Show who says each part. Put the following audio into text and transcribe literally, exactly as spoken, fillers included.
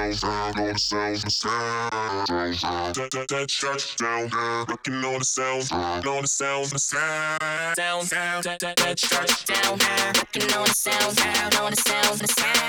Speaker 1: sounds, all the sounds, the sounds. That that that touchdown, looking all the sounds, all the sounds, the sounds.
Speaker 2: Sound, sound, that that that touchdown, looking on the sound, all the sounds, the sound.